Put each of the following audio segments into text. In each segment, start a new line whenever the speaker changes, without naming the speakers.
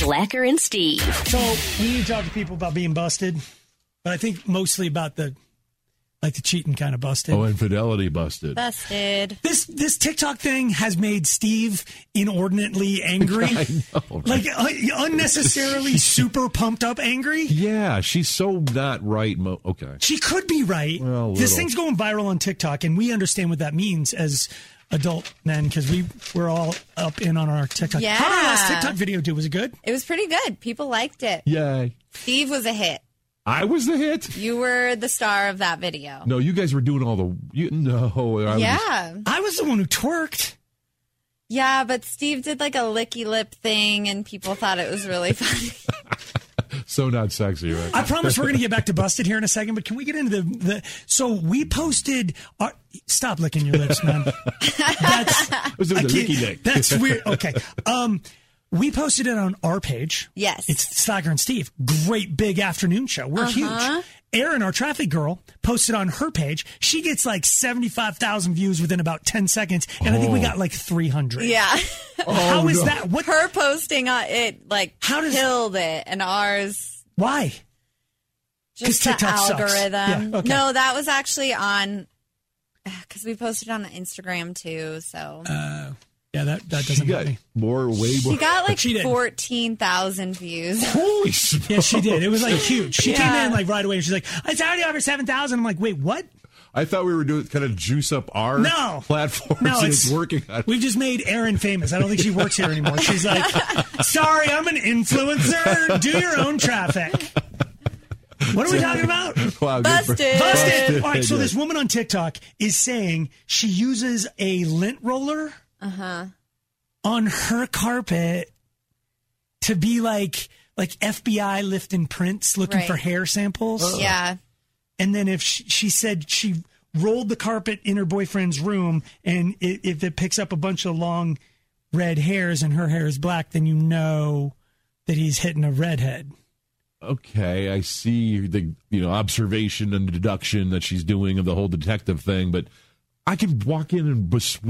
Slacker and Steve.
So we need to talk to people about being busted, but I think mostly about the cheating kind of busted.
Oh, infidelity busted.
Busted.
This TikTok thing has made Steve inordinately angry.
I know, right?
Unnecessarily super pumped up angry.
Yeah, she's so not right. Okay.
She could be right.
Well,
this thing's going viral on TikTok, and we understand what that means as adult men because we're all up in on our TikTok.
Yeah.
How did our last TikTok video do? Was it good?
It was pretty good. People liked it.
Yay.
Steve was a hit.
I was the hit?
You were the star of that video.
No, you guys were doing all the...
I was the one who twerked.
Yeah, but Steve did like a licky lip thing, and people thought it was really funny.
So not sexy, right?
I promise we're going to get back to busted here in a second, but can we get into the so we posted our... Stop licking your lips, man. That's weird. Okay. We posted it on our page.
Yes.
It's Slacker and Steve. Great big afternoon show. We're huge. Erin, our traffic girl, posted on her page. She gets like 75,000 views within about 10 seconds, and I think we got like 300.
Yeah.
How is that? What?
Her posting on it killed it, and ours...
Why?
Just the
TikTok
algorithm.
Yeah, okay.
No, that was actually on... Because we posted on Instagram, too, so...
Yeah, that doesn't
got
me.
way more.
She got like 14,000 views.
Holy smokes.
Yeah, she did. It was like huge. She came in like right away and she's like, it's already over 7,000. I'm like, wait, what?
I thought we were doing kind of juice up our platforms.
No,
and it's working.
We've just made Erin famous. I don't think she works here anymore. She's like, sorry, I'm an influencer. Do your own traffic. What are we talking about?
Wow,
Busted.
All right, so this woman on TikTok is saying she uses a lint roller on her carpet to be like FBI lifting prints looking for hair samples.
Yeah.
And then if she said she rolled the carpet in her boyfriend's room and if it picks up a bunch of long red hairs and her hair is black, then you know that he's hitting a redhead.
Okay, I see the observation and deduction that she's doing of the whole detective thing, but I could walk in and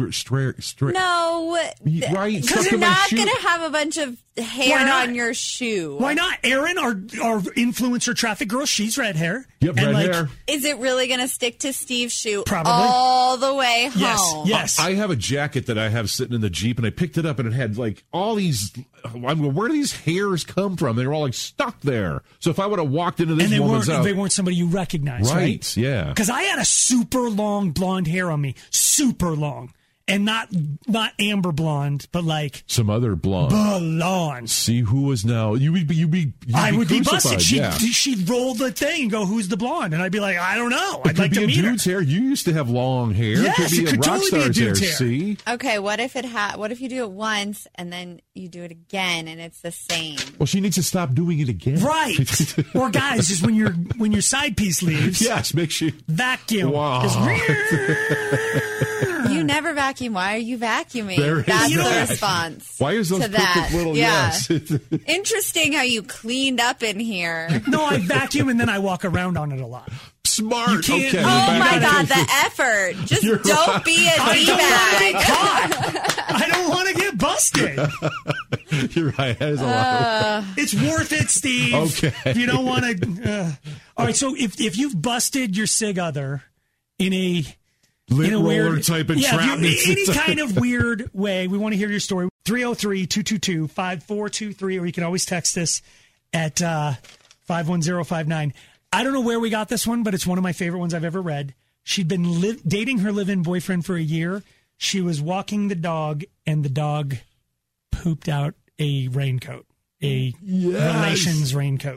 No,
right?
Because you're not going to have a bunch of hair on your shoe.
Why not? Erin, our influencer traffic girl, she's red hair.
Yep,
and
red hair.
Is it really going to stick to Steve's shoe
Probably.
all the way home?
Yes.
I have a jacket that I have sitting in the Jeep, and I picked it up, and it had like all these. Where do these hairs come from? They were all like stuck there. So if I would have walked into this woman's house,
they weren't somebody you recognized, right?
Yeah.
Because I had a super long blonde hair on me, super long. And not amber blonde, but like
some other blonde. See who is now? I would
be busted. She'd roll the thing and go, "Who's the blonde?" And I'd be like, "I don't know. I'd like to meet her."
Dude's hair. You used to have long hair.
Yes,
it could be a rock
totally
star's
be a dude's
hair.
hair.
See?
Okay, what if you do it once and then you do it again and it's the same?
Well, she needs to stop doing it again.
Right. Or guys, just when your side piece leaves.
Yes, make sure
vacuum.
Wow.
You never vacuum. Why are you vacuuming? That's the response.
Why is those
to that?
Perfect little
yes? Interesting how you cleaned up in here.
No, I vacuum and then I walk around on it a lot.
Smart. Okay.
Oh my God, the effort! Just don't be a d-bag.
I don't want to get busted.
You're right. That is a lot.
It's worth it, Steve.
Okay.
If you don't want to. All right. So if you've busted your sig other in a
roller type entrapment,
any kind of weird way, we want to hear your story. 303-222-5423, or you can always text us at 51059. I don't know where we got this one, but it's one of my favorite ones I've ever read. She'd been dating her live-in boyfriend for a year. She was walking the dog, and the dog pooped out a raincoat, a relations raincoat.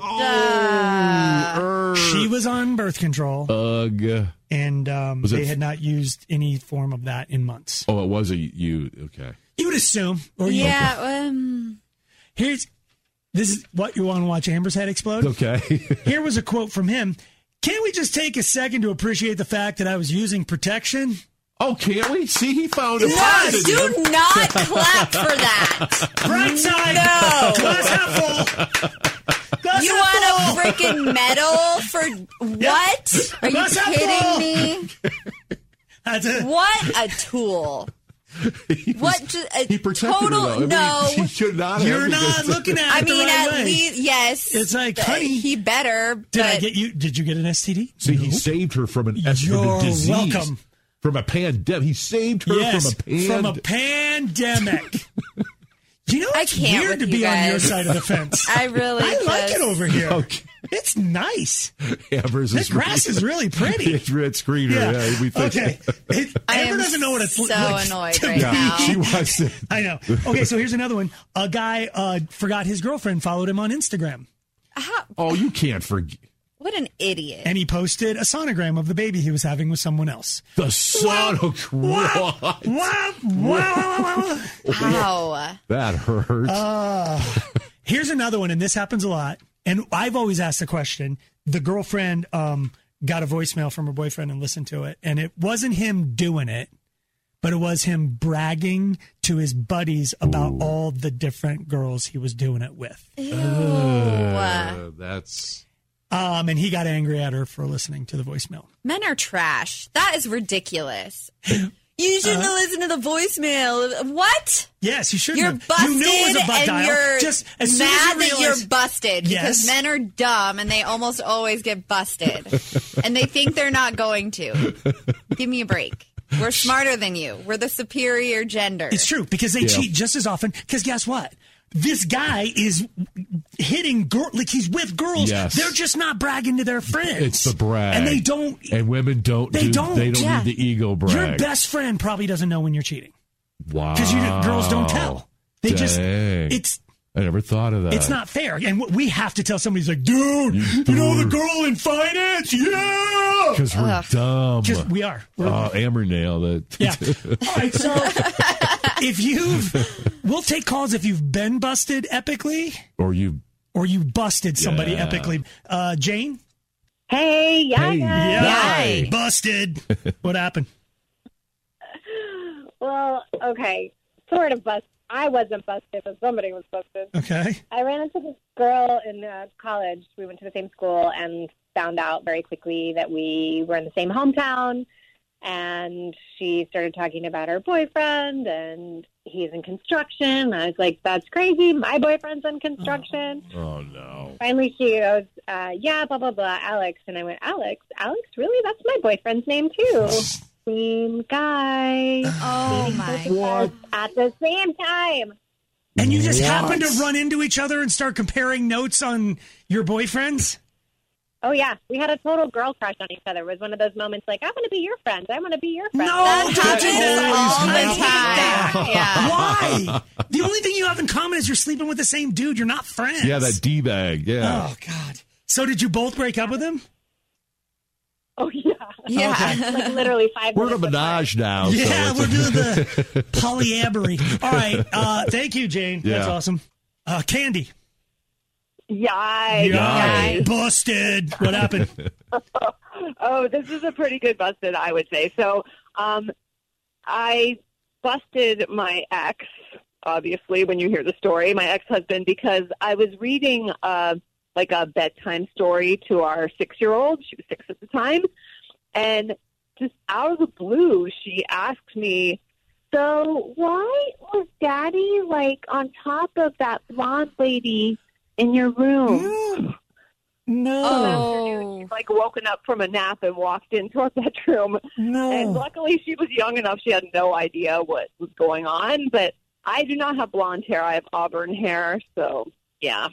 She was on birth control. And they had not used any form of that in months.
Oh, it was you. Okay.
You would assume. This is what you want to watch Amber's head explode?
Okay.
Here was a quote from him. Can't we just take a second to appreciate the fact that I was using protection?
Oh, can't we? See, he found a
positive. Do not clap for that.
Right side.
No.
Glass half full. Glass
you
half
want
full.
a freaking medal for what? Are you
Glass half
kidding
full.
me?
That's it.
What a tool. What?
He protected
total,
her, though.
no.
He should not have.
You're not looking at it
I
the
mean,
right
at
way.
least, yes.
It's like, honey,
he better.
Did you get an STD?
See, he
Nope.
saved her from
You're
disease.
welcome.
From a pandemic. He saved her
from a pandemic. You know,
I
it's
can't
weird
with
to
you
be on your
guys.
side of the fence.
I really
I like it over here.
Okay.
It's nice.
Amber's
The grass is really pretty.
It's greener. Yeah, we think.
Okay.
I
Amber
am
doesn't know what it's
so
like
annoyed
to
right
be-
now.
She wants it.
I know. Okay, so here's another one. A guy forgot his girlfriend followed him on Instagram,
Oh, you can't forget.
What an idiot.
and he posted a sonogram of the baby he was having with someone else.
The son of what?
Wow.
Wow.
That hurts.
Here's another one, and this happens a lot. And I've always asked the question. The girlfriend got a voicemail from her boyfriend and listened to it, and it wasn't him doing it, but it was him bragging to his buddies about all the different girls he was doing it with.
Ew.
That's.
And he got angry at her for listening to the voicemail.
Men are trash. That is ridiculous. You shouldn't have listened to the voicemail. What?
Yes, you shouldn't
You're
have.
busted,
You knew it was a butt
and
dial.
you're
Just as soon
mad
as you
that
realize,
you're busted
Yes.
because men are dumb and they almost always get busted, and they think they're not going to. Give me a break. We're smarter than you. We're the superior gender.
It's true because they cheat just as often. Because guess what? This guy is hitting like he's with girls.
Yes.
They're just not bragging to their friends.
It's the brag.
And they don't.
And women don't.
They don't.
Yeah.
need the ego brag.
Your best friend probably doesn't know when you're cheating
Wow.
because girls don't tell. They just.
Dang.
It's.
I never thought of that.
It's not fair. And we have to tell somebody who's like, dude, you know the girl in finance? Yeah.
Because we're dumb.
Because we are.
Amber nailed it.
Yeah. All right. So we'll take calls if you've been busted epically
Or you.
or you busted somebody
Yeah.
epically. Jane?
Hey, yeah.
Yay.
Busted. What happened?
Well, okay, sort of busted. I wasn't busted, but somebody was busted.
Okay.
I ran into this girl in college. We went to the same school and found out very quickly that we were in the same hometown. And she started talking about her boyfriend, and he's in construction. I was like, that's crazy. My boyfriend's in construction.
Oh, no.
Finally, she goes, yeah, blah, blah, blah, Alex. And I went, Alex, really? That's my boyfriend's name, too. Same guy.
Oh my.
What?
At the same time.
And you just
What?
happen to run into each other and start comparing notes on your boyfriends?
Oh, yeah. We had a total girl crush on each other. It was one of those moments like, I want to be your friend. I want to be your friend.
No,
That
that
happens all the time. Yeah.
Why? The only thing you have in common is you're sleeping with the same dude. You're not friends.
Yeah, that D-bag. Yeah.
Oh, God. So did you both break up with him?
Oh, yeah.
Yeah.
Okay.
Like literally 5
We're in a
minutes.
menage now.
Yeah,
so
we're doing the polyamory. All right. Thank you, Jane. That's
Yeah.
awesome. Candy.
Yikes.
Yikes. Busted. What happened?
Oh, this is a pretty good busted, I would say. So I busted my ex, obviously, when you hear the story, my ex-husband, because I was reading like a bedtime story to our 6-year-old. She was 6 at the time. And just out of the blue, she asked me, so why was Daddy, like, on top of that blonde lady in your room?
No.
Oh.
She's like woken up from a nap and walked into our bedroom.
No.
And luckily she was young enough, she had no idea what was going on. But I do not have blonde hair. I have auburn hair. So, yeah.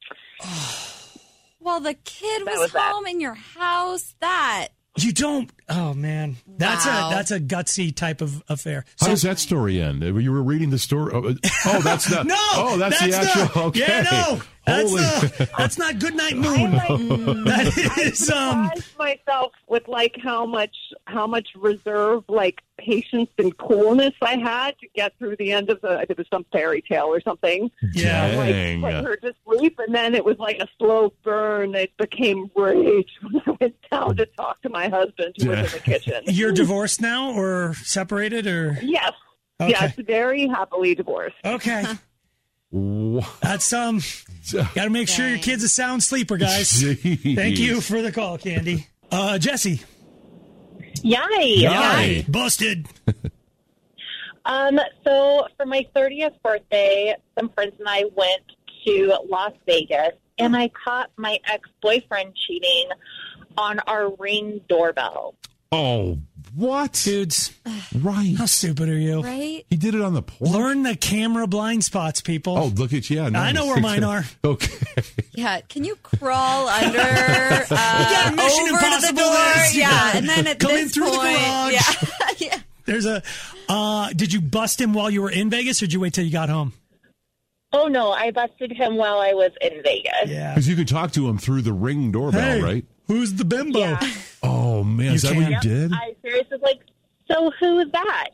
Well, the kid
That
was
was that.
home in your house. That.
You don't. Oh, man. That's
Wow.
a gutsy type of affair.
How does that story end? You were reading the story. Oh, that's not.
No.
Oh, that's the actual.
not-
Okay.
Yeah, no.
Holy.
That's not Goodnight Moon. That is
Surprised myself with like how much reserve, like patience and coolness I had to get through the end of it was some fairy tale or something.
Yeah.
Dang.
Like put her to sleep, and then it was like a slow burn. It became rage when I went down to talk to my husband who was in the kitchen.
You're divorced now or separated or?
Yes.
Okay.
Yes, very happily divorced.
Okay. That's got to make sure your kid's a sound sleeper, guys.
Jeez.
Thank you for the call, Candy. Jesse.
Yay.
Yay.
Busted.
So for my 30th birthday, some friends and I went to Las Vegas, and I caught my ex-boyfriend cheating on our Ring doorbell.
Oh, what?
Dudes,
Right.
how stupid are you?
Right?
He did it on the porch.
Learn the camera blind spots, people.
Oh, look at you. Yeah,
I know where mine are.
Okay.
Yeah. Can you crawl under
Yeah, Mission
over to the
Impossible
door?
this.
Yeah. And then at
Come in
this
through the
point,
garage.
yeah. Yeah.
There's a. Did you bust him while you were in Vegas, or did you wait till you got home?
Oh, no, I busted him while I was in Vegas.
Yeah.
Because you could talk to him through the Ring doorbell,
Hey,
right?
who's the bimbo?
Yeah.
Oh, man. Is
You
that what you
can.
did?
I seriously was like, so who is that?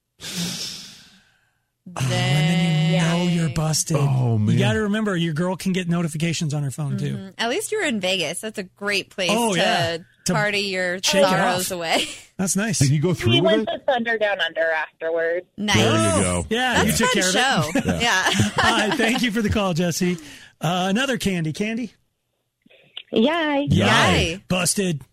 And then you know you're busted.
Oh, man.
You got to remember, your girl can get notifications on her phone, too.
At least you're in Vegas. That's a great place
Oh, yeah. To
party your
shake it
sorrows
off.
away.
That's nice.
Did you go through
We
with
went
it?
to Thunder Down Under afterwards.
Nice.
There you go.
Yeah,
That's
you
a
took
fun
care of it.
show. Yeah.
Hi, thank you for the call, Jesse. Another Candy. Candy?
Yeah.
Yay.
Busted.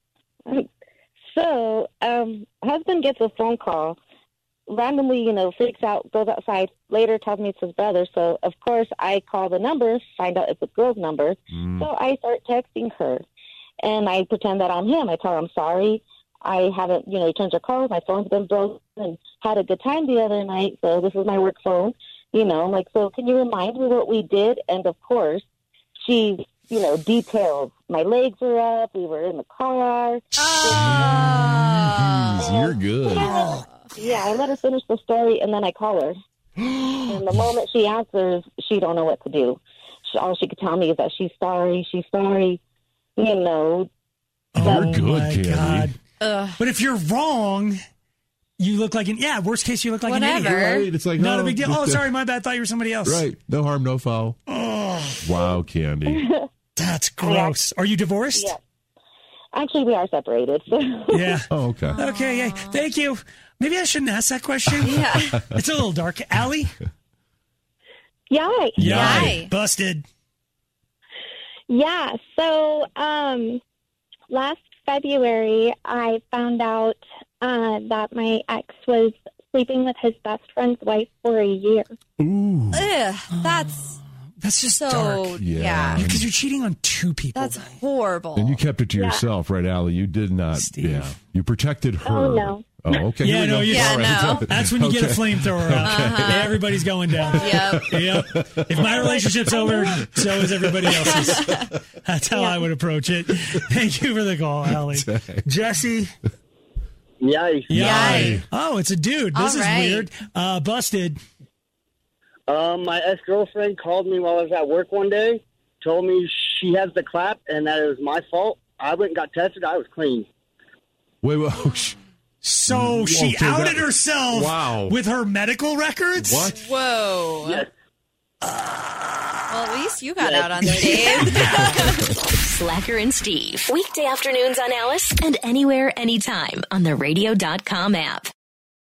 So, husband gets a phone call, randomly, freaks out, goes outside, later tells me it's his brother. So, of course, I call the number, find out it's a girl's number. So I start texting her, and I pretend that I'm him. I tell her I'm sorry. I haven't, returned your calls. My phone's been broken and had a good time the other night, so this is my work phone. I'm like, so can you remind me what we did? And, of course, she, details. My legs were up. We were in the car.
Jeez, you're good.
Yeah, I let her finish the story, and then I call her. And the moment she answers, she don't know what to do. All she could tell me is that she's sorry.
You're good,
my
Candy.
God.
Ugh.
But if you're wrong, you look like worst case, you look like an
Whatever.
idiot.
Right? It's like,
Not
oh,
a big deal.
just,
Oh, sorry, my bad. Thought you were somebody else.
Right. No harm, no foul.
Oh,
Wow, Candy.
that's gross. Are you divorced?
Yeah. Actually, we are separated. So.
Yeah.
Oh, okay.
Okay, yeah. Thank you. Maybe I shouldn't ask that question.
Yeah.
It's a little dark. Allie?
Yeah.
Yay.
Busted.
Yeah. So, last February, I found out that my ex was sleeping with his best friend's wife for a year.
Ooh.
Ugh, that's
That's just
so,
dark.
Yeah.
Because you're cheating on two people.
That's horrible.
And you kept it to yourself, right, Allie? You did not.
Steve.
Yeah. You protected her.
Oh, no.
Oh, okay.
Yeah,
Here we
no,
go.
you-
Yeah,
All right.
no.
That's when you get a flamethrower out. Everybody's going down.
Yep.
Yep. If my relationship's over, so is everybody else's. That's how I would approach it. Thank you for the call, Allie. Jesse?
Yay.
Yay.
Oh, it's a dude. This
All
is
right.
weird. Busted.
My ex-girlfriend called me while I was at work one day, told me she has the clap and that it was my fault. I went and got tested. I was clean.
Wait. Oh,
So she
Okay,
outed
that-
herself
Wow.
with her medical records?
What?
Whoa.
Yes.
Well, at least you got out unscathed.
Slacker and Steve. Weekday afternoons on Alice and anywhere, anytime on the radio.com app.